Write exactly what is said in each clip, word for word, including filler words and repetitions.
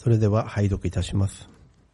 それでは拝読いたします。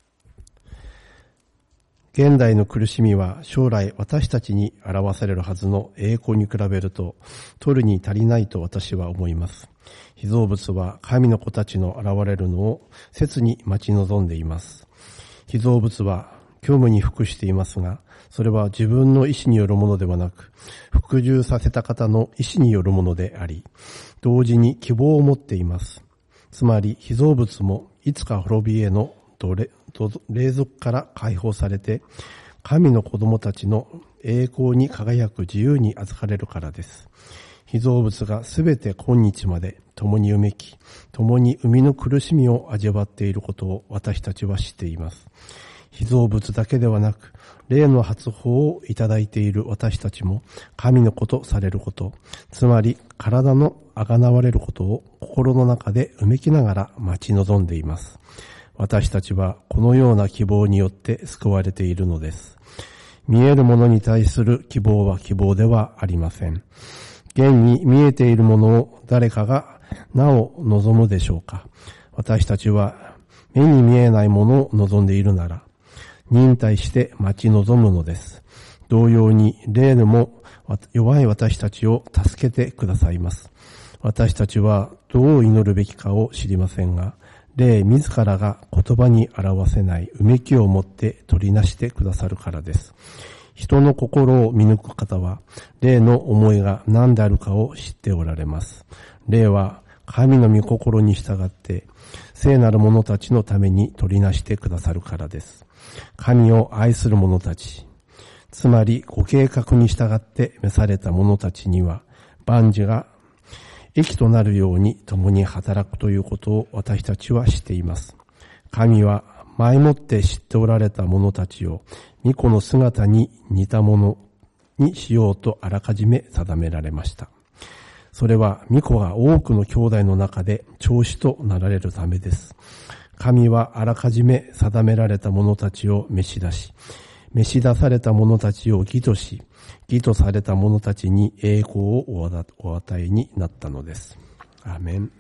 現代の苦しみは将来私たちに表されるはずの栄光に比べると取るに足りないと私は思います。被造物は神の子たちの現れるのを切に待ち望んでいます。被造物は虚無に服していますが、それは自分の意志によるものではなく、服従させた方の意志によるものであり、同時に希望を持っています。つまり被造物もいつか滅びへの霊俗から解放されて、神の子供たちの栄光に輝く自由に預かれるからです。被造物がすべて今日まで共にうめき、共に生みの苦しみを味わっていることを私たちは知っています。被造物だけではなく、霊の発報をいただいている私たちも神の子とされること、つまり体のあがなわれることを心の中でうめきながら待ち望んでいます。私たちはこのような希望によって救われているのです。見えるものに対する希望は希望ではありません。現に見えているものを誰かがなお望むでしょうか。私たちは目に見えないものを望んでいるなら、忍耐して待ち望むのです。同様に霊でも弱い私たちを助けてくださいます。私たちはどう祈るべきかを知りませんが、霊自らが言葉に表せないうめきを持って取りなしてくださるからです。人の心を見抜く方は、霊の思いが何であるかを知っておられます。霊は神の御心に従って、聖なる者たちのために取りなしてくださるからです。神を愛する者たち、つまりご計画に従って召された者たちには、万事が益となるように共に働くということを私たちは知っています。神は前もって知っておられた者たちを御子の姿に似たものにしようとあらかじめ定められました。それは御子が多くの兄弟の中で長子となられるためです。神はあらかじめ定められた者たちを召し出し、召し出された者たちを義とし、義とされた者たちに栄光をお与えになったのです。アーメン。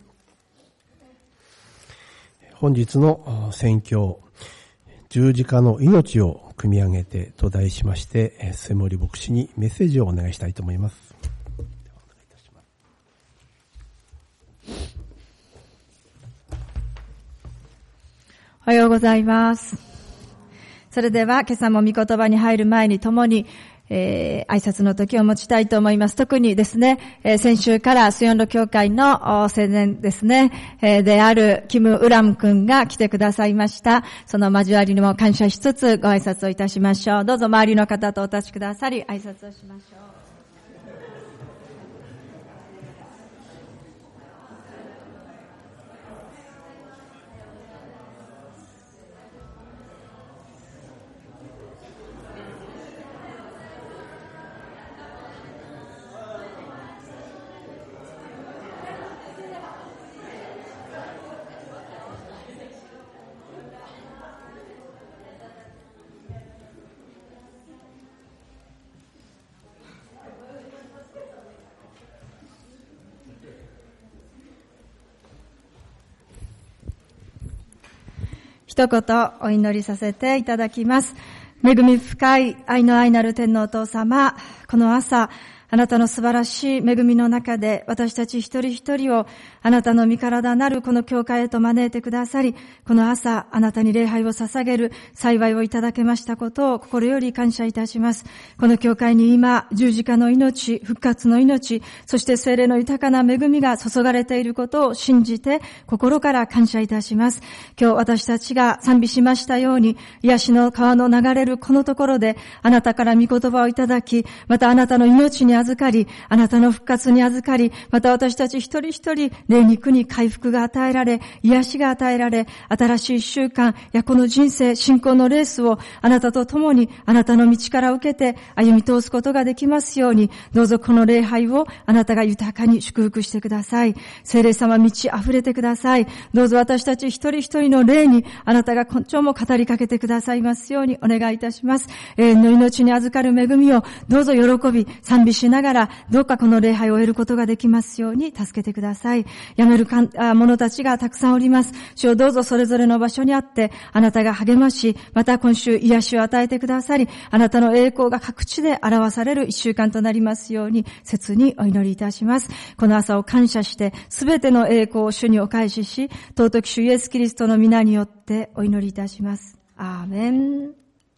本日の宣教、十字架の命を組み上げてと題しまして、瀬森牧師にメッセージをお願いしたいと思います。 おはようございます。それでは今朝も御言葉に入る前に共に、えー、挨拶の時を持ちたいと思います。特にですね、えー、先週からスヨンロ教会の青年ですね、えー、であるキム・ウラム君が来てくださいました。その交わりにも感謝しつつご挨拶をいたしましょう。どうぞ周りの方とお立ちくださり挨拶をしましょう。一言お祈りさせていただきます。恵み深い愛の愛なる天のお父様、この朝、あなたの素晴らしい恵みの中で私たち一人一人をあなたの身体なるこの教会へと招いてくださり、この朝あなたに礼拝を捧げる幸いをいただけましたことを心より感謝いたします。この教会に今十字架の命、復活の命、そして聖霊の豊かな恵みが注がれていることを信じて心から感謝いたします。今日私たちが賛美しましたように、癒しの川の流れるこのところであなたから御言葉をいただき、またあなたの命に預かり、あなたの復活に預かり、また私たち一人一人、霊肉に回復が与えられ、癒しが与えられ、新しい一週間、やこの人生、信仰のレースをあなたと共に、あなたの道から受けて歩み通すことができますように、どうぞこの礼拝をあなたが豊かに祝福してください。聖霊様満ち溢れてください。どうぞ私たち一人一人の霊に、あなたが今朝も語りかけてくださいますようにお願いいたします。永遠の命に預かる恵みを、どうぞ喜び、賛美ししながら、どうかこの礼拝を終えることができますように助けてください。やめるか者たちがたくさんおります。主をどうぞそれぞれの場所にあって、あなたが励まし、また今週癒しを与えてくださり、あなたの栄光が各地で表される一週間となりますように、切にお祈りいたします。この朝を感謝して、すべての栄光を主にお返しし、尊き主イエスキリストの皆によってお祈りいたします。アーメン。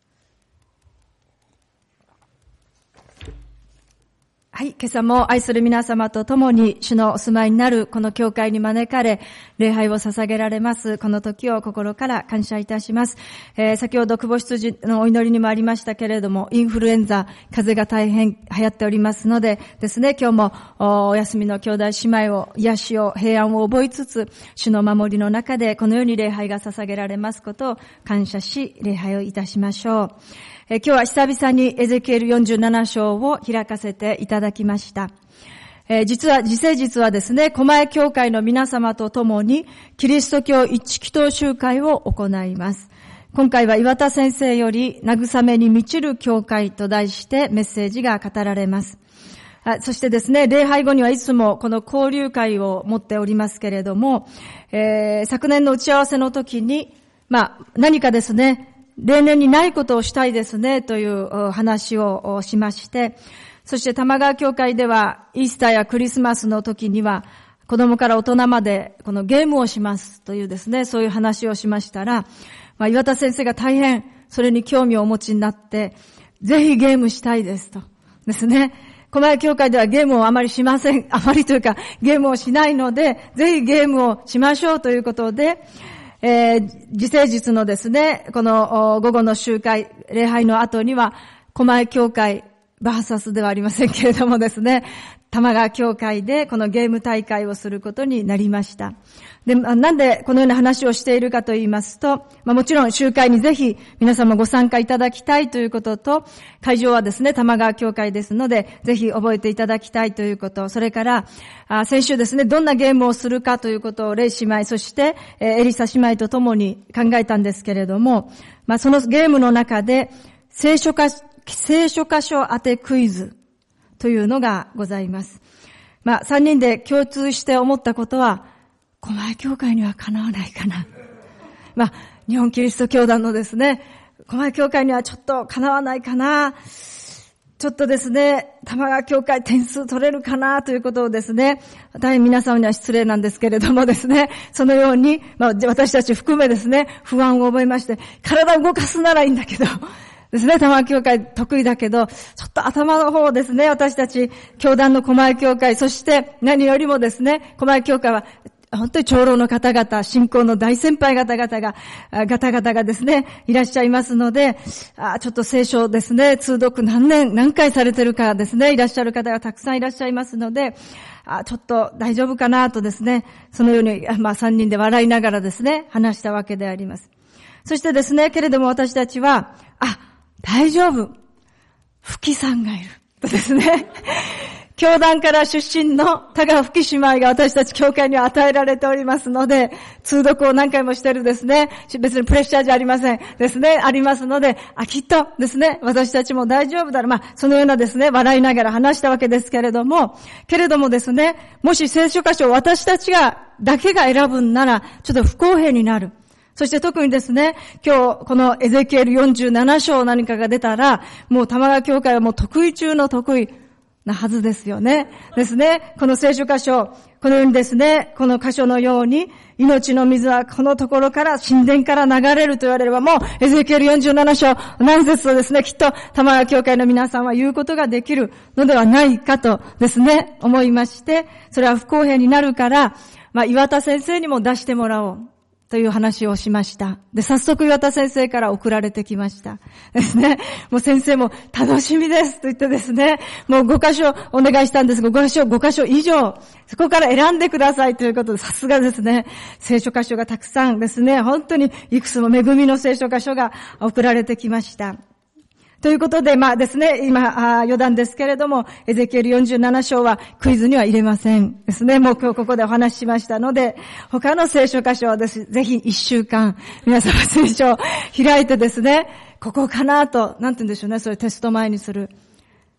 はい、今朝も愛する皆様と共に主のお住まいになるこの教会に招かれ、礼拝を捧げられます。この時を心から感謝いたします。えー、先ほど久保羊のお祈りにもありましたけれども、インフルエンザ、風邪が大変流行っておりますのでですね、今日も お, お休みの兄弟姉妹を、癒しを、平安を覚えつつ、主の守りの中でこのように礼拝が捧げられますことを感謝し、礼拝をいたしましょう。え今日は久々にエゼキエルよんじゅうなな章を開かせていただきました。え実は、次世実はですね、狛江教会の皆様と共に、キリスト教一祈祷集会を行います。今回は岩田先生より、慰めに満ちる教会と題してメッセージが語られます。そしてですね、礼拝後にはいつもこの交流会を持っておりますけれども、えー、昨年の打ち合わせの時に、まあ、何かですね、例年にないことをしたいですねという話をしまして、そして玉川教会ではイースターやクリスマスの時には子供から大人までこのゲームをしますというですね、そういう話をしましたら、まあ、岩田先生が大変それに興味をお持ちになって、ぜひゲームしたいですとですね。狛江教会ではゲームをあまりしません、あまりというかゲームをしないので、ぜひゲームをしましょうということで、えー、次世実のですね、この午後の集会、礼拝の後には、狛江教会、バーサスではありませんけれどもですね、玉川教会でこのゲーム大会をすることになりました。で、なんでこのような話をしているかと言いますと、まあ、もちろん集会にぜひ皆様ご参加いただきたいということと、会場はですね、玉川教会ですので、ぜひ覚えていただきたいということ、それから、あ先週ですね、どんなゲームをするかということをレイ姉妹、そして、えー、エリサ姉妹と共に考えたんですけれども、まあ、そのゲームの中で、聖書か、聖書箇所当てクイズというのがございます。まあ、三人で共通して思ったことは、狛江教会にはかなわないかな。まあ、日本キリスト教団のですね、狛江教会にはちょっとかなわないかな。ちょっとですね、玉川教会点数取れるかなということをですね、大変皆様には失礼なんですけれどもですね、そのように、まあ、私たち含めですね、不安を覚えまして、体を動かすならいいんだけど、ですね、玉川教会得意だけど、ちょっと頭の方をですね、私たち、教団の狛江教会、そして何よりもですね、狛江教会は、本当に長老の方々、信仰の大先輩方々が、方々がですね、いらっしゃいますので、あちょっと聖書ですね、通読何年、何回されてるかですね、いらっしゃる方がたくさんいらっしゃいますので、あちょっと大丈夫かなとですね、そのように、まあ三人で笑いながらですね、話したわけであります。そしてですね、けれども私たちは、あ、大丈夫。吹さんがいる。とですね。教団から出身の田川吹姉妹が私たち教会には与えられておりますので、通読を何回もしてるですね。別にプレッシャーじゃありません。ですね。ありますので、あ、きっとですね、私たちも大丈夫だろう。まあ、そのようなですね、笑いながら話したわけですけれども、けれどもですね、もし聖書箇所を私たちが、だけが選ぶんなら、ちょっと不公平になる。そして特にですね、今日このエゼキエルよんじゅうなな章何かが出たら、もう玉川教会はもう得意中の得意なはずですよね。ですね、この聖書箇所、このようにですね、この箇所のように、命の水はこのところから、神殿から流れると言われれば、もうエゼキエルよんじゅうなな章何節とですね、きっと玉川教会の皆さんは言うことができるのではないかとですね、思いまして、それは不公平になるから、まあ、岩田先生にも出してもらおう。という話をしました。で、早速岩田先生から送られてきました。ですね。もう先生も楽しみですと言ってですね、もうご箇所お願いしたんですが、ご箇所、ご箇所以上、そこから選んでくださいということで、さすがですね。聖書箇所がたくさんですね、本当にいくつも恵みの聖書箇所が送られてきました。ということで、まあですね、今、余談ですけれども、エゼキエルよんじゅうなな章はクイズには入れませんですね。もう今日ここでお話ししましたので、他の聖書箇所はです、ぜひ一週間、皆様聖書を開いてですね、ここかなと、なんて言うんでしょうね、それテスト前にする。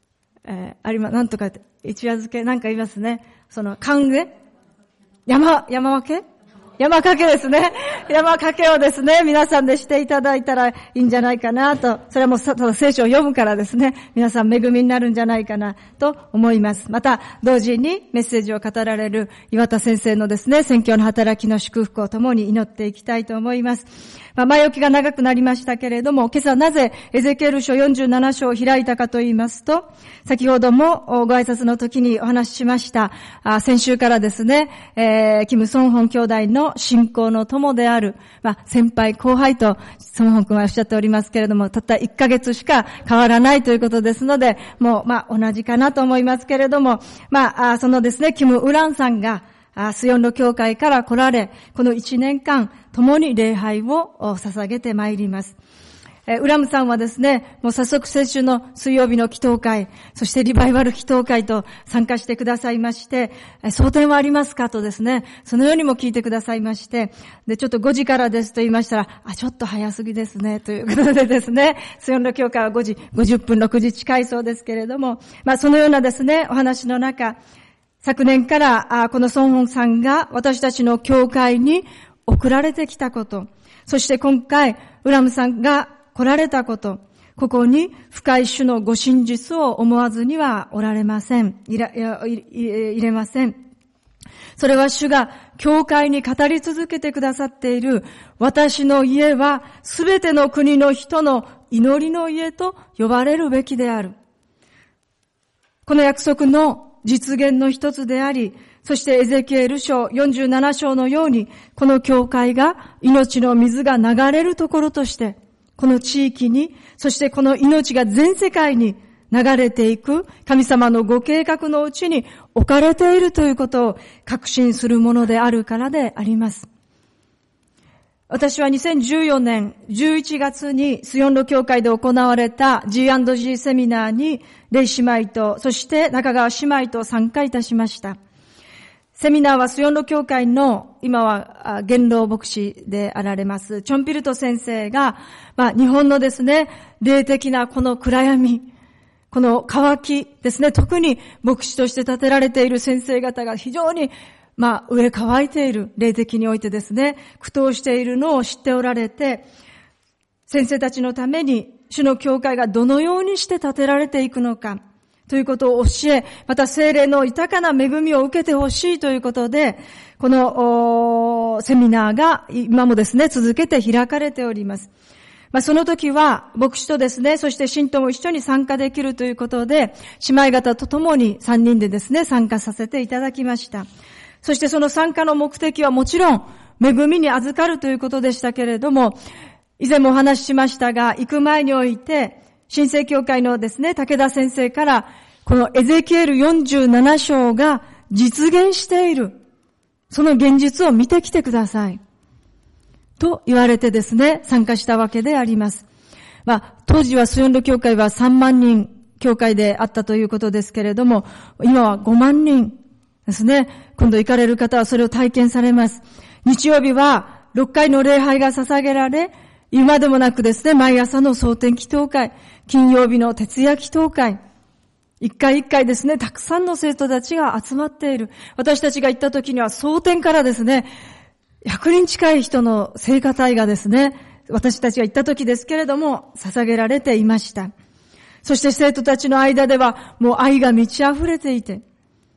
えー、ありま、なんとか、一夜漬け、なんか言いますね。その、寒植山、山分け山かけですね。山かけをですね、皆さんでしていただいたらいいんじゃないかなと。それはもうただ聖書を読むからですね、皆さん恵みになるんじゃないかなと思います。また、同時にメッセージを語られる岩田先生のですね、宣教の働きの祝福を共に祈っていきたいと思います。まあ、前置きが長くなりましたけれども、今朝なぜエゼキエル書よんじゅうなな章を開いたかと言いますと、先ほどもご挨拶の時にお話ししました、あ先週からですね、えー、キム・ソンホン兄弟の信仰の友である、まあ、先輩後輩とソンホン君はおっしゃっておりますけれども、たったいっかげつしか変わらないということですので、もう、まあ、同じかなと思いますけれども、まあ、そのですね、キム・ウランさんが、スヨンロ教会から来られ、この一年間、共に礼拝を捧げてまいります。えウラムさんはですね、もう早速先週の水曜日の祈祷会、そしてリバイバル祈祷会と参加してくださいまして、争点はありますかとですね、そのようにも聞いてくださいまして、で、ちょっとごじからですと言いましたら、あ、ちょっと早すぎですね、ということでですね、スヨンロ教会はごじごじゅっぷん、ろくじ近いそうですけれども、まあそのようなですね、お話の中、昨年からこのソンホンさんが私たちの教会に送られてきたこと、そして今回ウラムさんが来られたこと、ここに深い種のご真実を思わずにはおられません。いら、いや、入れません。それは主が教会に語り続けてくださっている、私の家はすべての国の人の祈りの家と呼ばれるべきである。この約束の実現の一つであり、そしてエゼキエル書よんじゅうなな章のように、この教会が命の水が流れるところとして、この地域に、そしてこの命が全世界に流れていく神様のご計画のうちに置かれているということを確信するものであるからであります。私はにせんじゅうよねんじゅういちがつにスヨンロ教会で行われた ジーアンドジー セミナーにレイ姉妹と、そして中川姉妹と参加いたしました。セミナーはスヨンロ教会の今は元老牧師であられますチョンピルト先生が、まあ、日本のですね、霊的なこの暗闇、この渇きですね、特に牧師として立てられている先生方が非常にまあ、上乾いている、霊的においてですね、苦闘しているのを知っておられて、先生たちのために、主の教会がどのようにして建てられていくのか、ということを教え、また聖霊の豊かな恵みを受けてほしいということで、このセミナーが今もですね、続けて開かれております。まあ、その時は、牧師とですね、そして信徒も一緒に参加できるということで、姉妹方と共に三人でですね、参加させていただきました。そしてその参加の目的はもちろん恵みに預かるということでしたけれども、以前もお話ししましたが、行く前において、新生教会のですね、武田先生から、このエゼキエルよんじゅうなな章が実現している。その現実を見てきてください。と言われてですね、参加したわけであります。まあ、当時はスヨンロ教会はさんまんにん教会であったということですけれども、今はごまんにん。ですね。今度行かれる方はそれを体験されます。日曜日はろっかいの礼拝が捧げられ、今でもなくですね、毎朝の蒼天祈祷会、金曜日の徹夜祈祷会、一回一回ですね、たくさんの生徒たちが集まっている。私たちが行った時には蒼天からですね、ひゃくにん近い人の聖歌隊がですね、私たちが行った時ですけれども、捧げられていました。そして生徒たちの間では、もう愛が満ち溢れていて、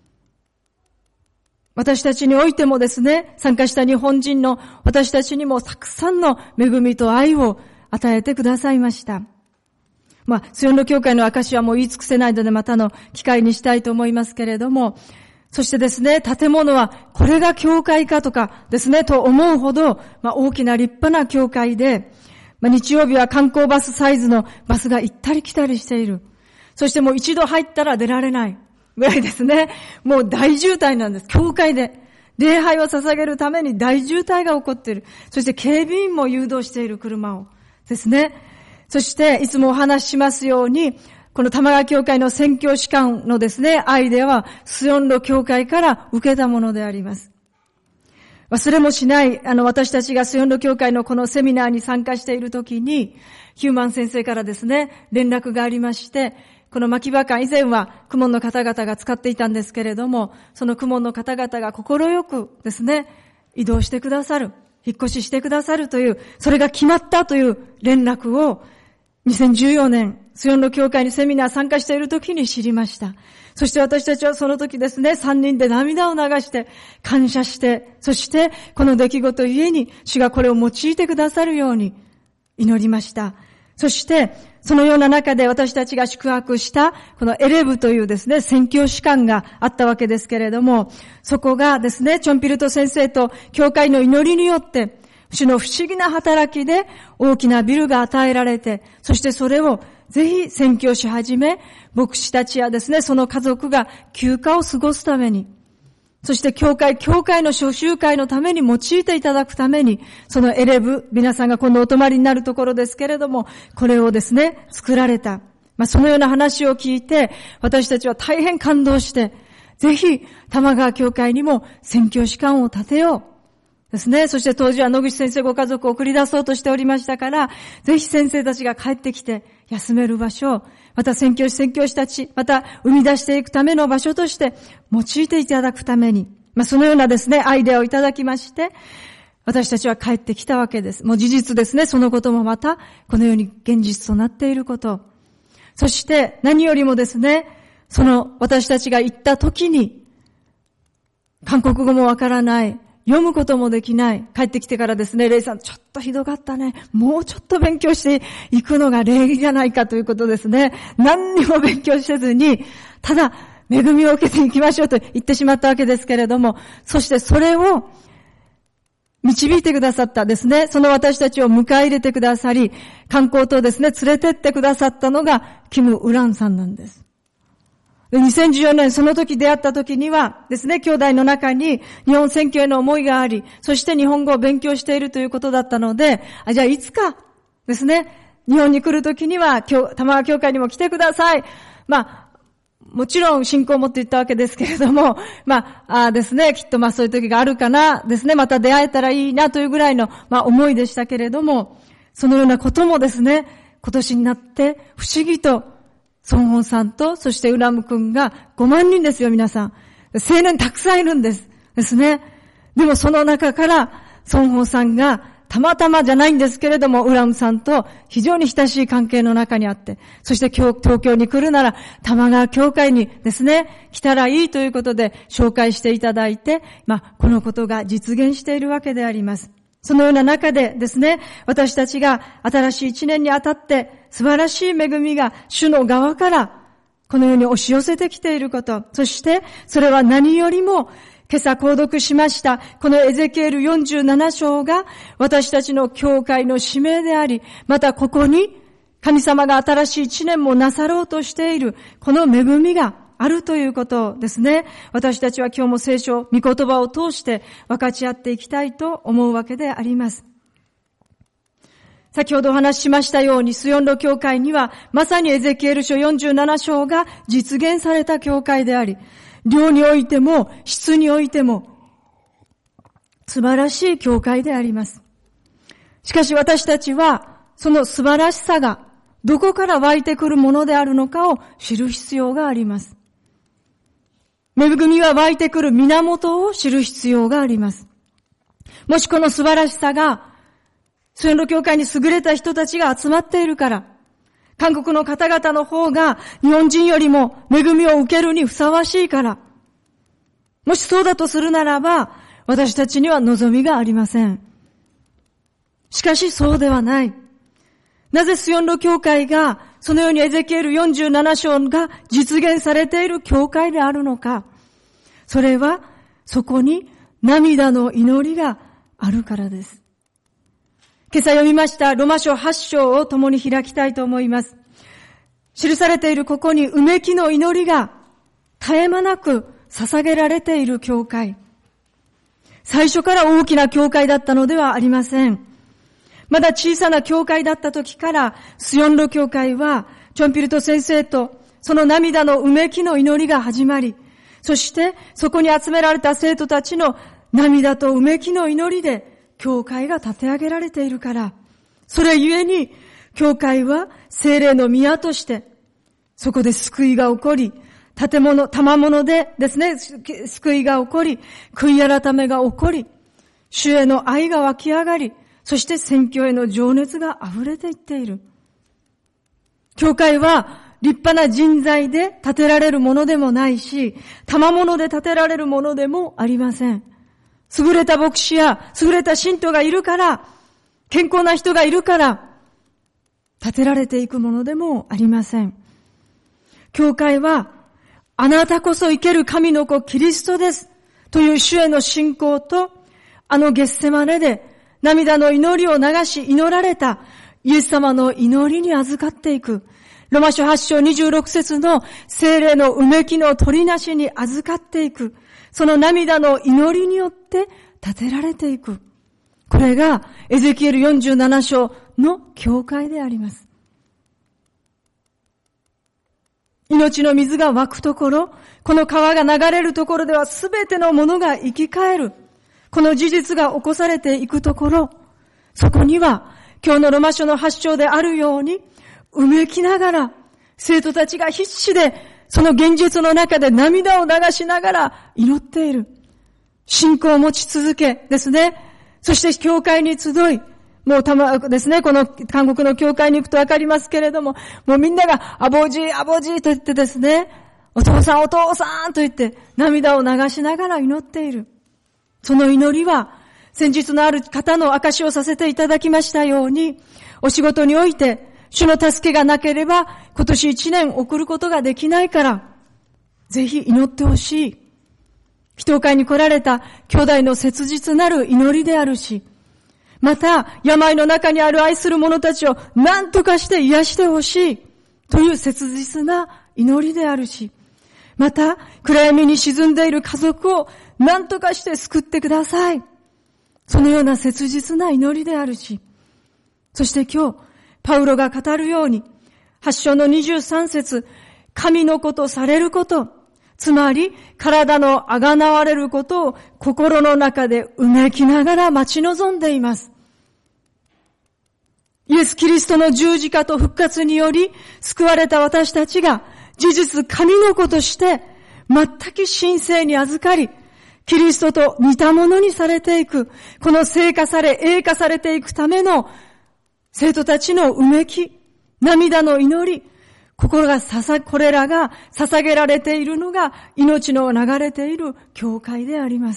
私たちにおいてもですね、参加した日本人の私たちにもたくさんの恵みと愛を与えてくださいました。まあ、スヨンロ教会の証はもう言い尽くせないのでまたの機会にしたいと思いますけれども、そしてですね、建物はこれが教会かとかですね、と思うほど、まあ、大きな立派な教会で、まあ、日曜日は観光バスサイズのバスが行ったり来たりしている。そしてもう一度入ったら出られない。ぐらいですね。もう大渋滞なんです。教会で。礼拝を捧げるために大渋滞が起こっている。そして警備員も誘導している車をですね。そしていつもお話ししますように、この玉川教会の宣教士官のですね、アイデアはスヨンロ教会から受けたものであります。忘れもしない、あの私たちがスヨンロ教会のこのセミナーに参加しているときに、ヒューマン先生からですね、連絡がありまして、 この牧場館以前は公文の方々が使っていたんですけれども、その公文の方々が心よくですね、移動してくださる、引っ越ししてくださるという、それが決まったという連絡をにせんじゅうよねん、スヨンの教会にセミナー参加している時に知りました。そして私たちはその時ですね、三人で涙を流して、感謝して、そしてこの出来事ゆえに主がこれを用いてくださるように祈りました。そして、そのような中で私たちが宿泊した、このエレブというですね、宣教士官があったわけですけれども、そこがですね、チョンピルト先生と教会の祈りによって、主の不思議な働きで大きなビルが与えられて、そしてそれをぜひ宣教し始め、牧師たちやですね、その家族が休暇を過ごすために、そして教会、教会の初集会のために用いていただくために、そのエレブ、皆さんが今度お泊まりになるところですけれども、これをですね、作られた。まあ、そのような話を聞いて、私たちは大変感動して、ぜひ、玉川教会にも宣教士官を立てよう。ですね。そして当時は野口先生ご家族を送り出そうとしておりましたから、ぜひ先生たちが帰ってきて休める場所、また宣教師宣教師たち、また生み出していくための場所として用いていただくために、まあそのようなですね、アイデアをいただきまして、私たちは帰ってきたわけです。もう事実ですね、そのこともまたこのように現実となっていること。そして何よりもですね、その私たちが行った時に、韓国語もわからない、読むこともできない。帰ってきてからですね、レイさん、ちょっとひどかったね。もうちょっと勉強していくのが礼儀じゃないかということですね。何にも勉強せずに、ただ、恵みを受けていきましょうと言ってしまったわけですけれども、そしてそれを導いてくださったですね、その私たちを迎え入れてくださり、観光とですね、連れてってくださったのが、キム・ウランさんなんです。にせんじゅうよねん、その時出会った時にはですね、兄弟の中に日本宣教への思いがあり、そして日本語を勉強しているということだったので、あ、じゃあいつかですね、日本に来る時には、玉川教会にも来てください。まあ、もちろん信仰を持って言ったわけですけれども、まあ、あですね、きっとまあそういう時があるかな、ですね、また出会えたらいいなというぐらいの、まあ思いでしたけれども、そのようなこともですね、今年になって不思議と、ソンホンさんと、そしてウラム君がごまんにんですよ、皆さん。青年たくさんいるんです。ですね。でもその中から、ソンホンさんが、たまたまじゃないんですけれども、ウラムさんと非常に親しい関係の中にあって、そして今日東京に来るなら、玉川教会にですね、来たらいいということで紹介していただいて、まあ、このことが実現しているわけであります。そのような中でですね、私たちが新しい一年にあたって素晴らしい恵みが主の側からこのように押し寄せてきていること、そしてそれは何よりも今朝購読しましたこのエゼキエルよんじゅうなな章が私たちの教会の使命であり、またここに神様が新しい一年もなさろうとしているこの恵みがあるということですね。私たちは今日も聖書、御言葉を通して分かち合っていきたいと思うわけであります。先ほどお話ししましたように、スヨンロ教会にはまさにエゼキエル書よんじゅうなな章が実現された教会であり、量においても質においても素晴らしい教会であります。しかし私たちはその素晴らしさがどこから湧いてくるものであるのかを知る必要があります。恵みは湧いてくる源を知る必要があります。もしこの素晴らしさが、スヨンロ教会に優れた人たちが集まっているから、韓国の方々の方が日本人よりも恵みを受けるにふさわしいから、もしそうだとするならば、私たちには望みがありません。しかしそうではない。なぜスヨンロ教会がそのようにエゼキエルよんじゅうなな章が実現されている教会であるのか。それはそこに涙の祈りがあるからです。今朝読みましたロマ書はち章を共に開きたいと思います。記されているここにうめきの祈りが絶え間なく捧げられている教会。最初から大きな教会だったのではありません。まだ小さな教会だった時から、スヨンロ教会は、チョンピルト先生と、その涙のうめきの祈りが始まり、そして、そこに集められた生徒たちの涙とうめきの祈りで、教会が立て上げられているから、それゆえに、教会は聖霊の宮として、 そこで救いが起こり、建物、賜物でですね、救いが起こり、悔い改めが起こり、主への愛が湧き上がり、そして宣教への情熱が溢れていっている。教会は立派な人材で建てられるものでもないし、賜物で建てられるものでもありません。優れた牧師や優れた信徒がいるから、健康な人がいるから、建てられていくものでもありません。教会は、あなたこそ生ける神の子キリストですという主への信仰と、あのゲッセマネで涙の祈りを流し祈られたイエス様の祈りに預かっていく。ロマ書はち章にじゅうろく節の聖霊のうめきの取りなしに預かっていく。その涙の祈りによって建てられていく。これがエゼキエルよんじゅうなな章の教会であります。命の水が湧くところ、この川が流れるところではすべてのものが生き返る。この事実が起こされていくところ、そこには今日のロマ書のはち章であるように、うめきながら、生徒たちが必死で、その現実の中で涙を流しながら祈っている。信仰を持ち続けですね。そして教会に集い、もうたまですね、この韓国の教会に行くとわかりますけれども、もうみんながアボジー、アボジーと言ってですね、お父さん、お父さんと言って涙を流しながら祈っている。その祈りは、先日のある方の証しをさせていただきましたように、お仕事において、主の助けがなければ、今年一年送ることができないから、ぜひ祈ってほしい。祈祷会に来られた兄弟の切実なる祈りであるし、また、病の中にある愛する者たちを何とかして癒してほしいという切実な祈りであるし、また、暗闇に沈んでいる家族を何とかして救ってください。そのような切実な祈りであるし、そして今日、パウロが語るように、はち章のにじゅうさん節、神の子とされること、つまり体のあがなわれることを心の中でうめきながら待ち望んでいます。イエス・キリストの十字架と復活により救われた私たちが事実神の子として全く神聖に預かり、キリストと似たものにされていく、この聖化され、栄化されていくための生徒たちのうめき、涙の祈り、心がささ、これらが捧げられているのが命の流れている教会であります。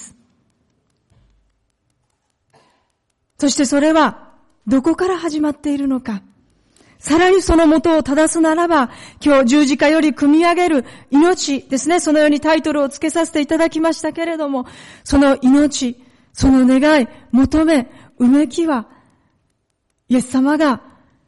そしてそれはどこから始まっているのか。さらにその元を正すならば、今日十字架より組み上げる命ですね。そのようにタイトルをつけさせていただきましたけれども、その命、その願い、求め、うめきは、イエス様が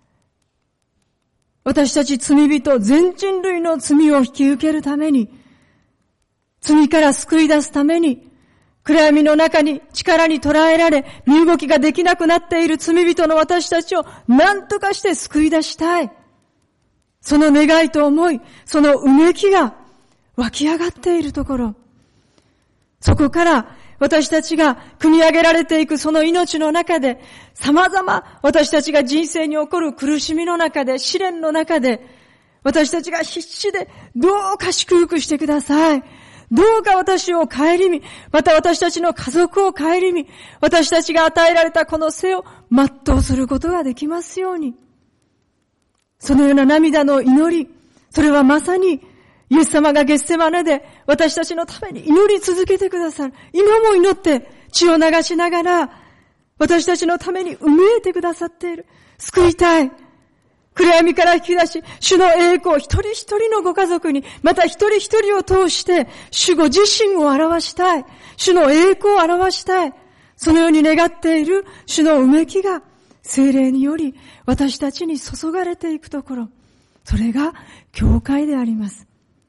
私たち罪人全人類の罪を引き受けるために、罪から救い出すために、暗闇の中に力に捉えられ、身動きができなくなっている罪人の私たちを何とかして救い出したい。その願いと思い、そのうめきが湧き上がっているところ。そこから私たちが組み上げられていくその命の中で、様々私たちが人生に起こる苦しみの中で、試練の中で、私たちが必死でどうか祝福してください。どうか私を顧み、また私たちの家族を顧み、私たちが与えられたこの生を全うすることができますように。そのような涙の祈り、それはまさにイエス様がゲッセマネで私たちのために祈り続けてくださる。今も祈って血を流しながら私たちのためにうめいてくださっている。救いたい。暗闇から引き出し、主の栄光を一人一人のご家族に、また一人一人を通して、主ご自身を表したい。主の栄光を表したい。そのように願っている主のうめきが、聖霊により私たちに注がれていくところ。それが教会であります。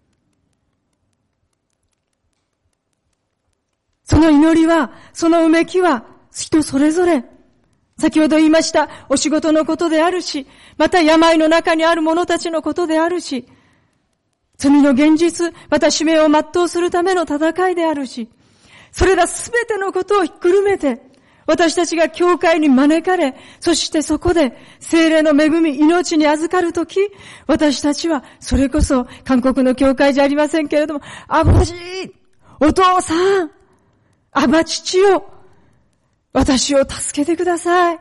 その祈りは、そのうめきは、人それぞれ、先ほど言いましたお仕事のことであるし、また病の中にある者たちのことであるし、罪の現実、また使命を全うするための戦いであるし、それらすべてのことをひっくるめて、 私たちが教会に招かれ、そしてそこで聖霊の恵み、命に預かるとき、私たちはそれこそ韓国の教会じゃありませんけれども、アボジー、お父さん、アバ父よ、私を助けてください。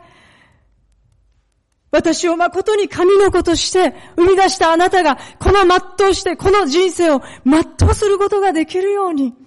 私を誠に神の子として生み出したあなたが、この全うして、この人生を全うすることができるように、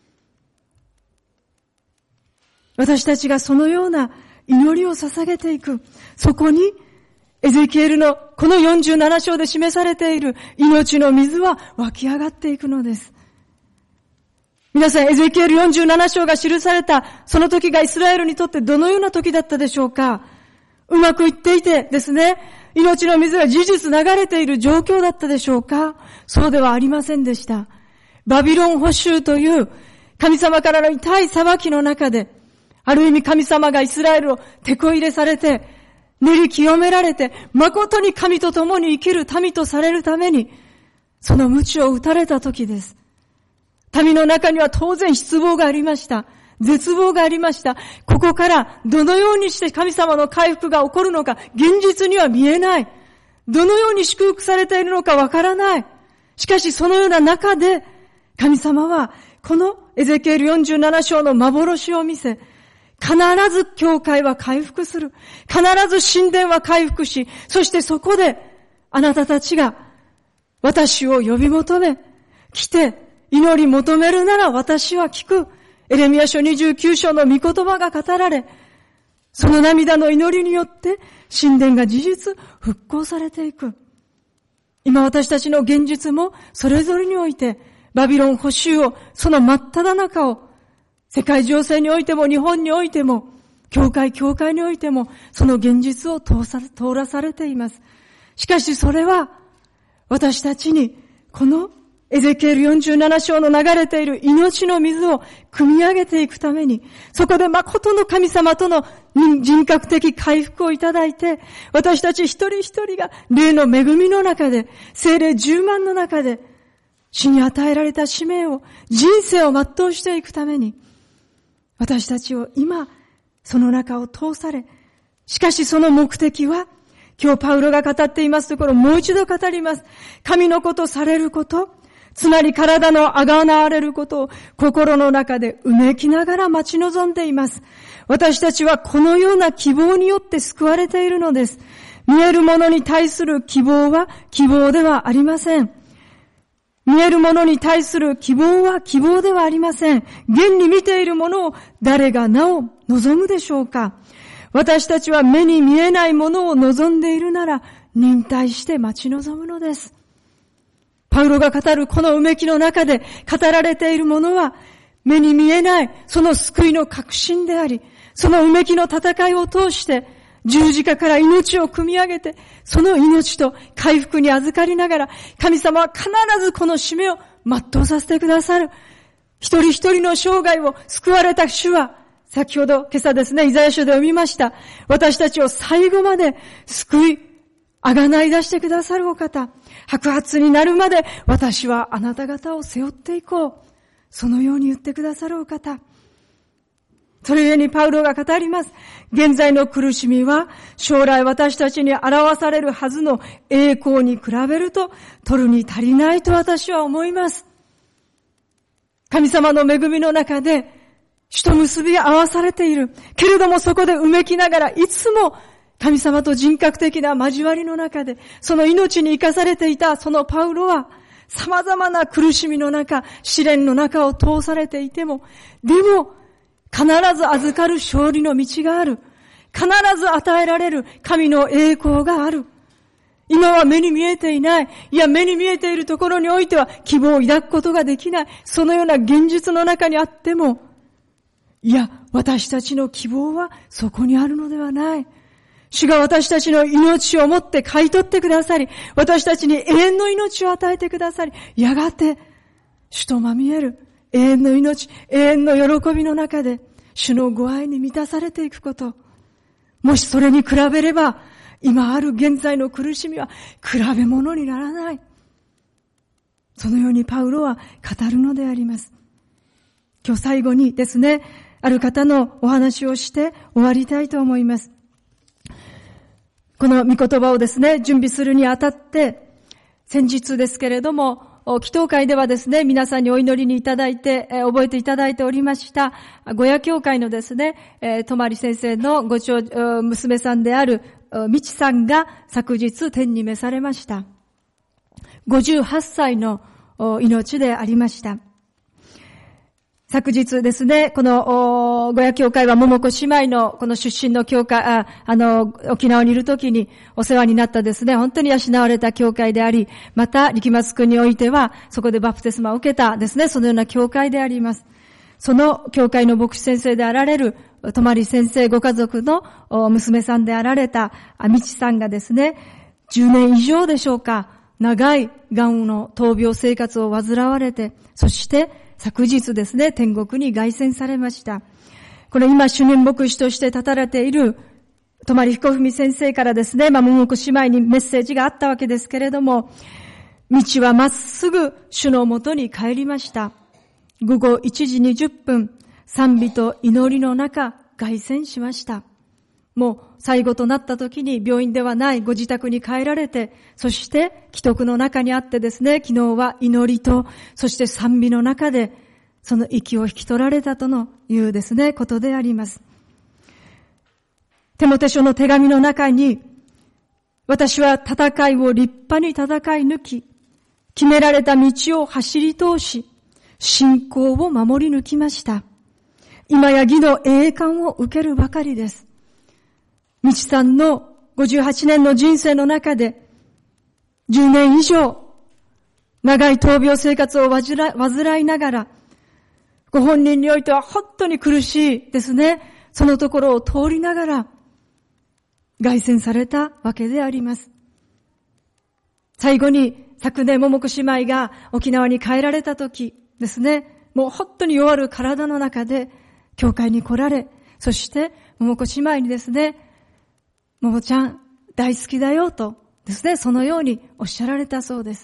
私たちがそのような祈りを捧げていく。そこに、エゼキエルのこのよんじゅうなな章で示されている命の水は湧き上がっていくのです。皆さん、エゼキエルよんじゅうなな章が記された、その時がイスラエルにとってどのような時だったでしょうか。うまくいっていてですね、命の水が事実流れている状況だったでしょうか。そうではありませんでした。バビロン捕囚という神様からの痛い裁きの中で、ある意味神様がイスラエルを手こ入れされて、練り清められて、誠に神と共に生きる民とされるために、その鞭を打たれた時です。民の中には当然失望がありました。絶望がありました。ここからどのようにして神様の回復が起こるのか、現実には見えない。どのように祝福されているのかわからない。しかしそのような中で、神様はこのエゼキエルよんじゅうなな章の幻を見せ、必ず教会は回復する。必ず神殿は回復し、そしてそこであなたたちが私を呼び求め、来て祈り求めるなら私は聞く。エレミヤ書にじゅうきゅう章の御言葉が語られ、その涙の祈りによって神殿が事実復興されていく。今私たちの現実もそれぞれにおいてバビロン捕囚をその真っ只中を世界情勢においても日本においても教会教会においてもその現実を通さ、通らされています。しかしそれは私たちにこのエゼキエルよんじゅうなな章の流れている命の水を汲み上げていくために、そこで誠の神様との人格的回復をいただいて、私たち一人一人が霊の恵みの中で、聖霊充満の中で、主に与えられた使命を、人生を全うしていくために、私たちを今、その中を通され、しかしその目的は、今日パウロが語っていますところ、もう一度語ります。神の子とされること、つまり体のあがなわれることを心の中でうめきながら待ち望んでいます。私たちはこのような希望によって救われているのです。見えるものに対する希望は希望ではありません。見えるものに対する希望は希望ではありません。現に見ているものを誰がなお望むでしょうか。私たちは目に見えないものを望んでいるなら忍耐して待ち望むのです。パウロが語るこのうめきの中で語られているものは目に見えないその救いの確信であり、そのうめきの戦いを通して十字架から命を汲み上げて、その命と回復に預かりながら神様は必ずこの使命を全うさせてくださる。一人一人の生涯を救われた主は、先ほど今朝ですね、イザヤ書で読みました。私たちを最後まで救い、あがない出してくださるお方。白髪になるまで私はあなた方を背負っていこう。そのように言ってくださるお方。それゆえにパウロが語ります。現在の苦しみは将来私たちに表されるはずの栄光に比べると取るに足りないと私は思います。神様の恵みの中で主と結び合わされている。けれどもそこでうめきながらいつも神様と人格的な交わりの中で、その命に生かされていたそのパウロは、様々な苦しみの中、試練の中を通されていても、でも、必ず預かる勝利の道がある。必ず与えられる神の栄光がある。今は目に見えていない。いや、目に見えているところにおいては希望を抱くことができない。そのような現実の中にあっても、いや、私たちの希望はそこにあるのではない。主が私たちの命をもって買い取ってくださり、私たちに永遠の命を与えてくださり、やがて主とまみえる永遠の命、永遠の喜びの中で主のご愛に満たされていくこと。もしそれに比べれば、今ある現在の苦しみは比べ物にならない。そのようにパウロは語るのであります。今日最後にですね、 ある方のお話をして終わりたいと思います。この御言葉をですね、準備するにあたって、先日ですけれども、祈祷会ではですね、皆さんにお祈りにいただいて、えー、覚えていただいておりました、ごや教会のですね、えー、とまり先生のご長、娘さんである、みちさんが昨日天に召されました。ごじゅうはっさいの命でありました。昨日ですね、この、ごや教会は桃子姉妹のこの出身の教会、あ、あの、沖縄にいるときにお世話になったですね、本当に養われた教会であり、また、力松区においては、そこでバプテスマを受けたですね、そのような教会であります。その教会の牧師先生であられる、とまり先生ご家族の娘さんであられた、みちさんがですね、じゅうねん以上でしょうか、長い癌の闘病生活を患われて、そして、昨日ですね、天国に凱旋されました。これ今主任牧師として立たれている泊彦文先生からですね、まあ、桃子姉妹にメッセージがあったわけですけれども、道はまっすぐ主のもとに帰りました。午後いちじにじゅっぷん、賛美と祈りの中、凱旋しました。もう最後となった時に病院ではないご自宅に帰られて、そして危篤の中にあってですね、昨日は祈りと、そして賛美の中で、その息を引き取られたとのいうですね、ことであります。テモテ書の手紙の中に、私は戦いを立派に戦い抜き、決められた道を走り通し、信仰を守り抜きました。今や義の栄冠を受けるばかりです。みちさんのごじゅうはちねんの人生の中で、じゅうねん以上、長い闘病生活を患いながら、ご本人においては本当に苦しいですね。そのところを通りながら、凱旋されたわけであります。最後に、昨年桃子姉妹が沖縄に帰られた時ですね、もう本当に弱る体の中で、教会に来られ、そして桃子姉妹にですね、ももちゃん大好きだよとですね、そのようにおっしゃられたそうです。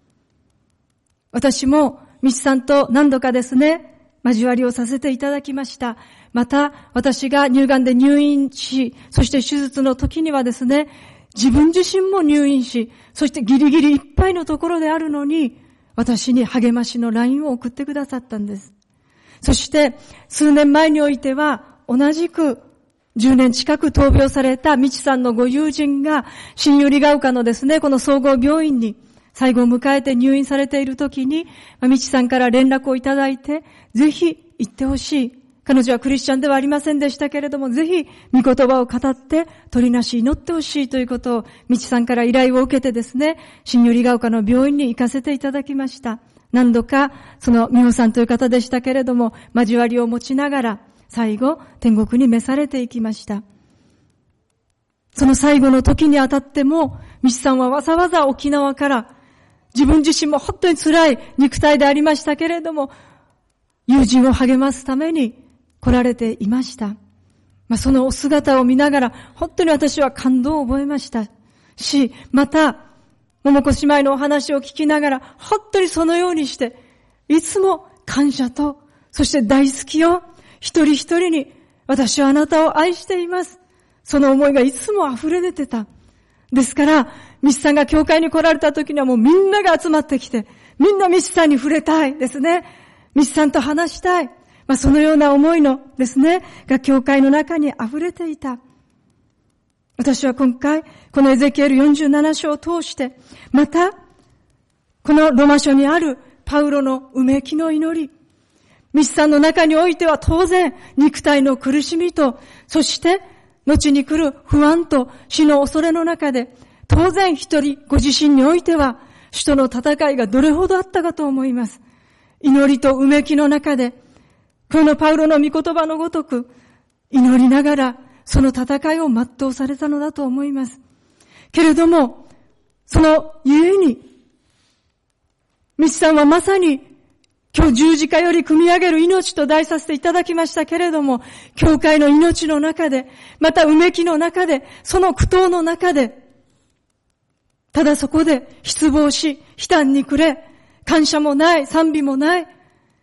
私もみちさんと何度かですね、交わりをさせていただきました。また私が乳がんで入院し、そして手術の時にはですね、自分自身も入院し、そしてギリギリいっぱいのところであるのに、私に励ましの ライン を送ってくださったんです。そして数年前においては同じくじゅうねん近く闘病されたみちさんのご友人が新百合ヶ丘のですね、この総合病院に最後を迎えて入院されている時に、みちさんから連絡をいただいて、ぜひ行ってほしい。彼女はクリスチャンではありませんでしたけれども、ぜひ御言葉を語って取りなし祈ってほしいということをみちさんから依頼を受けてですね、新百合ヶ丘の病院に行かせていただきました。何度かその美穂さんという方でしたけれども、交わりを持ちながら最後天国に召されていきました。その最後の時にあたっても、みちさんはわざわざ沖縄から自分自身も本当に辛い肉体でありましたけれども、友人を励ますために来られていました。まあ、そのお姿を見ながら本当に私は感動を覚えましたし、また桃子姉妹のお話を聞きながら本当にそのようにしていつも感謝と、そして大好きよ、一人一人に私はあなたを愛しています、その思いがいつも溢れ出てた。ですからミチさんが教会に来られた時にはもうみんなが集まってきて、みんなミチさんに触れたいですね、ミチさんと話したい、まあ、そのような思いのですねが教会の中に溢れていた。私は今回このエゼキエルよんじゅうなな章を通して、またこのロマ書にあるパウロのうめきの祈り、ミチさんの中においては当然肉体の苦しみと、そして後に来る不安と死の恐れの中で、当然一人ご自身においては主との戦いがどれほどあったかと思います。祈りとうめきの中で、このパウロの御言葉のごとく祈りながらその戦いを全うされたのだと思います。けれどもそのゆえにミチさんはまさに今日十字架より組み上げる命と題させていただきましたけれども、教会の命の中で、またうめきの中で、その苦闘の中で、ただそこで失望し、悲嘆に暮れ、感謝もない、賛美もない、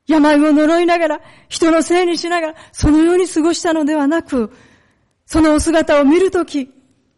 病を呪いながら、人のせいにしながら、そのように過ごしたのではなく、そのお姿を見るとき、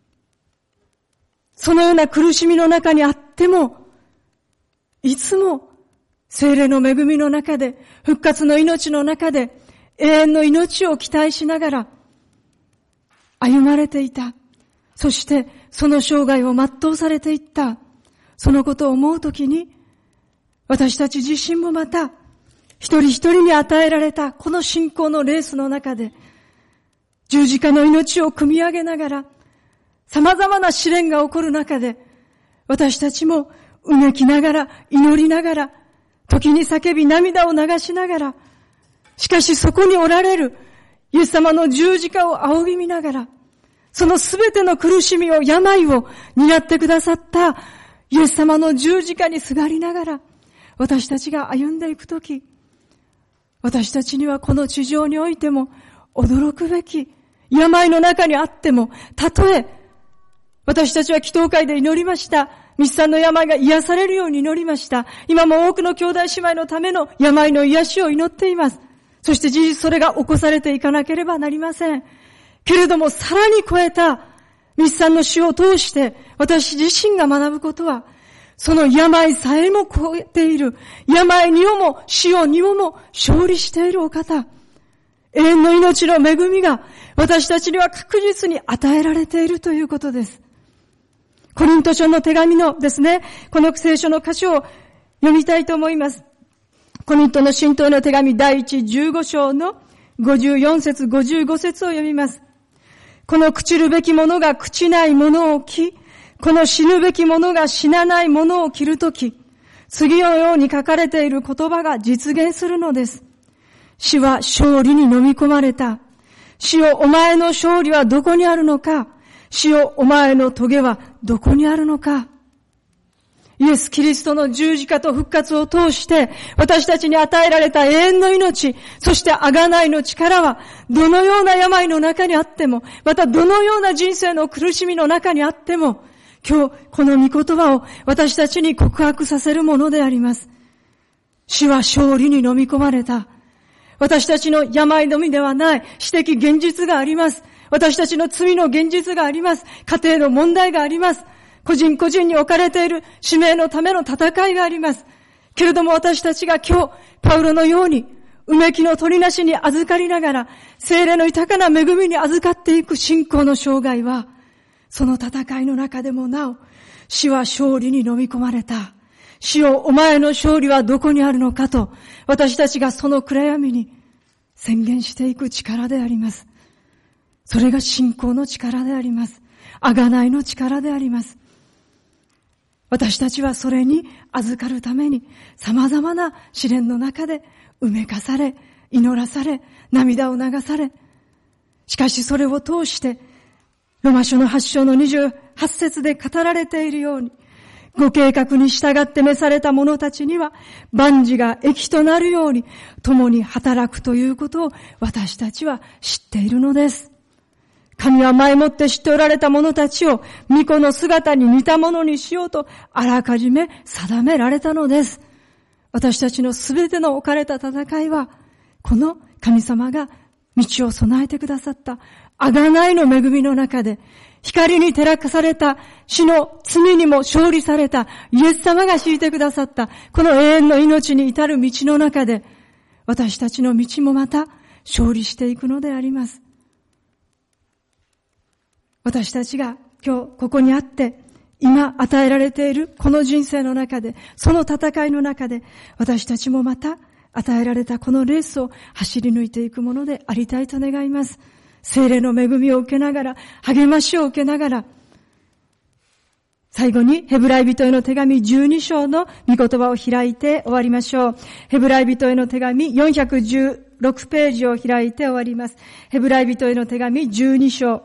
そのような苦しみの中にあっても、いつも聖霊の恵みの中で、復活の命の中で、永遠の命を期待しながら、歩まれていた。そして、その生涯を全うされていった。そのことを思うときに、私たち自身もまた、一人一人に与えられたこの信仰のレースの中で、十字架の命を組み上げながら、様々な試練が起こる中で、私たちもうめきながら、祈りながら、時に叫び涙を流しながら、しかしそこにおられるイエス様の十字架を仰ぎ見ながら、そのすべての苦しみを、病を担ってくださったイエス様の十字架にすがりながら、私たちが歩んでいくとき、私たちにはこの地上においても驚くべき病の中にあっても、たとえ私たちは祈祷会で祈りました。ミスさんの病が癒されるように祈りました。今も多くの兄弟姉妹のための病の癒しを祈っています。そして事実それが起こされていかなければなりません。けれどもさらに超えたミスさんの死を通して私自身が学ぶことは、その病さえも超えている、病にをも死をにをも勝利しているお方、永遠の命の恵みが私たちには確実に与えられているということです。コリント書の手紙のですね、この聖書の箇所を読みたいと思います。コリントの信徒への手紙第一じゅうご章のごじゅうよん節ごじゅうご節を読みます。この朽ちるべきものが朽ちないものを着、この死ぬべきものが死なないものを着るとき、次のように書かれている言葉が実現するのです。死は勝利に飲み込まれた。死よ、お前の勝利はどこにあるのか。死よ、お前の棘はどこにあるのか。イエス・キリストの十字架と復活を通して私たちに与えられた永遠の命、そして贖いの力はどのような病の中にあっても、またどのような人生の苦しみの中にあっても、今日この御言葉を私たちに告白させるものであります。死は勝利に飲み込まれた。私たちの病のみではない私的現実があります。私たちの罪の現実があります。家庭の問題があります。個人個人に置かれている使命のための戦いがあります。けれども私たちが今日、パウロのように、うめきの取りなしに預かりながら、聖霊の豊かな恵みに預かっていく信仰の生涯は、その戦いの中でもなお、死は勝利に飲み込まれた。死よ、お前の勝利はどこにあるのかと、私たちがその暗闇に宣言していく力であります。それが信仰の力であります。贖いの力であります。私たちはそれに預かるために様々な試練の中でうめかされ、祈らされ、涙を流され、しかしそれを通してロマ書のはち章のにじゅうはち節で語られているように、ご計画に従って召された者たちには万事が益となるように共に働くということを私たちは知っているのです。神は前もって知っておられた者たちを御子の姿に似たものにしようとあらかじめ定められたのです。私たちのすべての置かれた戦いは、この神様が道を備えてくださった贖いの恵みの中で、光に照らかされた死の罪にも勝利されたイエス様が敷いてくださったこの永遠の命に至る道の中で、私たちの道もまた勝利していくのであります。私たちが今日ここにあって、今与えられているこの人生の中で、その戦いの中で、私たちもまた与えられたこのレースを走り抜いていくものでありたいと願います。聖霊の恵みを受けながら、励ましを受けながら、最後にヘブライ人への手紙じゅうに章の御言葉を開いて終わりましょう。ヘブライ人への手紙よんひゃくじゅうろくページを開いて終わります。ヘブライ人への手紙じゅうに章。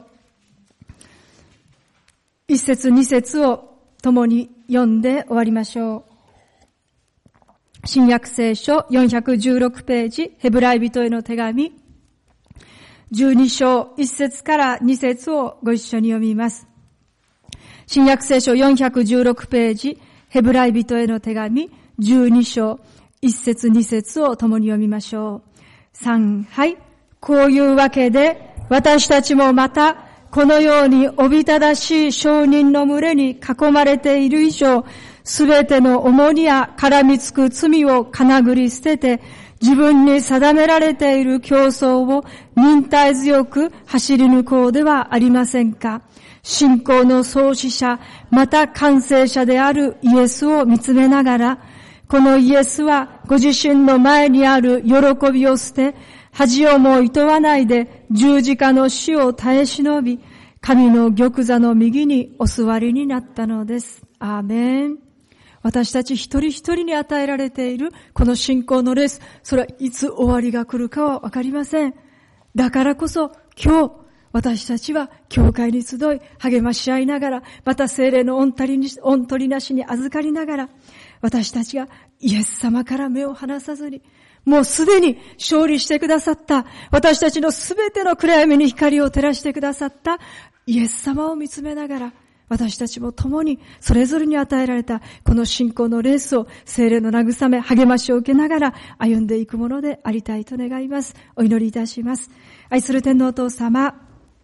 一節二節を共に読んで終わりましょう。新約聖書よんひゃくじゅうろくページ、ヘブライ人への手紙じゅうに章一節から二節をご一緒に読みます。新約聖書よんひゃくじゅうろくページ、ヘブライ人への手紙じゅうに章一節二節を共に読みましょう。三、はい。こういうわけで、私たちもまた、このようにおびただしい証人の群れに囲まれている以上、すべての重荷や絡みつく罪をかなぐり捨てて、自分に定められている競争を忍耐強く走り抜こうではありませんか。信仰の創始者、また完成者であるイエスを見つめながら、このイエスはご自身の前にある喜びを捨て、恥をも厭わないで十字架の死を耐え忍び、神の玉座の右にお座りになったのです。アーメン。私たち一人一人に与えられているこの信仰のレース、それはいつ終わりが来るかはわかりません。だからこそ今日、私たちは教会に集い、励まし合いながら、また聖霊の御取りなしに預かりながら、私たちがイエス様から目を離さずに、もうすでに勝利してくださった、私たちのすべての暗闇に光を照らしてくださったイエス様を見つめながら、私たちも共にそれぞれに与えられたこの信仰のレースを聖霊の慰め、励ましを受けながら歩んでいくものでありたいと願います。お祈りいたします。愛する天皇お父様、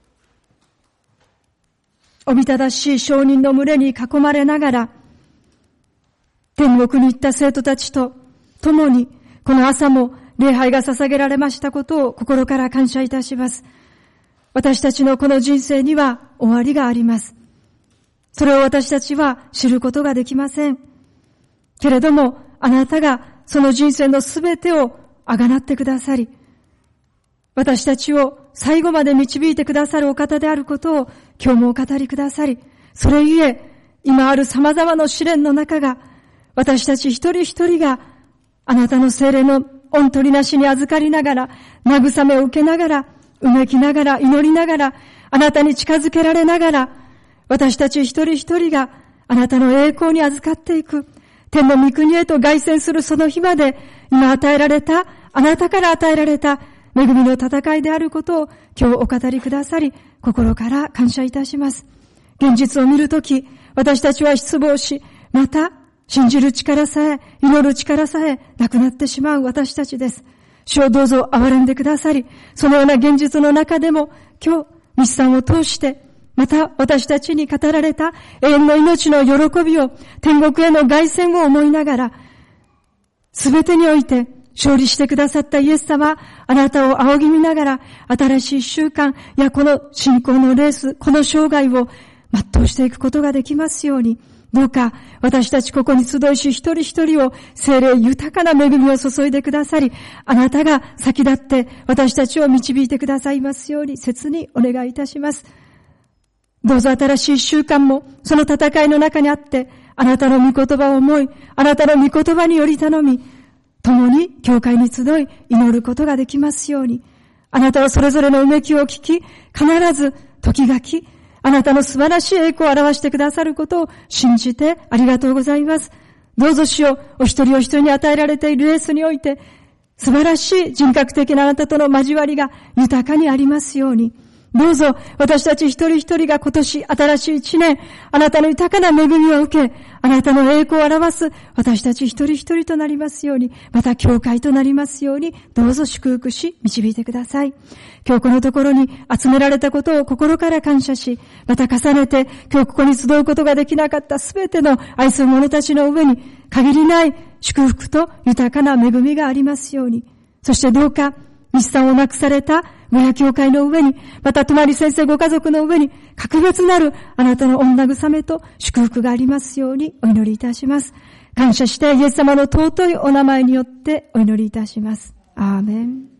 おびただしい証人の群れに囲まれながら、天国に行った生徒たちと共に、この朝も礼拝が捧げられましたことを心から感謝いたします。私たちのこの人生には終わりがあります。それを私たちは知ることができません。けれども、あなたがその人生のすべてをあがなってくださり、私たちを最後まで導いてくださるお方であることを今日もお語りくださり、それゆえ、今ある様々な試練の中が、私たち一人一人があなたの聖霊の御取りなしに預かりながら、慰めを受けながら、うめきながら、祈りながら、あなたに近づけられながら、私たち一人一人があなたの栄光に預かっていく、天の御国へと凱旋するその日まで、今与えられた、あなたから与えられた恵みの戦いであることを今日お語りくださり、心から感謝いたします。現実を見るとき、私たちは失望し、また、信じる力さえ、祈る力さえなくなってしまう私たちです。主をどうぞ憐れんでくださり、そのような現実の中でも、今日、日産を通して、また私たちに語られた永遠の命の喜びを、天国への凱旋を思いながら、すべてにおいて勝利してくださったイエス様、あなたを仰ぎ見ながら、新しい習慣やこの信仰のレース、この生涯を全うしていくことができますように、どうか私たちここに集いし一人一人を聖霊豊かな恵みを注いでくださり、あなたが先立って私たちを導いてくださいますように切にお願いいたします。どうぞ新しい習慣もその戦いの中にあって、あなたの御言葉を思い、あなたの御言葉により頼み、共に教会に集い祈ることができますように、あなたはそれぞれのうめきを聞き、必ず時々あなたの素晴らしい栄光を表してくださることを信じてありがとうございます。どうぞ主よ、お一人お一人に与えられているレースにおいて、素晴らしい人格的なあなたとの交わりが豊かにありますように、どうぞ私たち一人一人が今年新しい一年、あなたの豊かな恵みを受け、あなたの栄光を表す私たち一人一人となりますように、また教会となりますように、どうぞ祝福し導いてください。今日このところに集められたことを心から感謝し、また重ねて今日ここに集うことができなかったすべての愛する者たちの上に限りない祝福と豊かな恵みがありますように、そしてどうか日産を亡くされた親教会の上に、また泊先生ご家族の上に格別なるあなたの御慰めと祝福がありますようにお祈りいたします。感謝してイエス様の尊いお名前によってお祈りいたします。アーメン。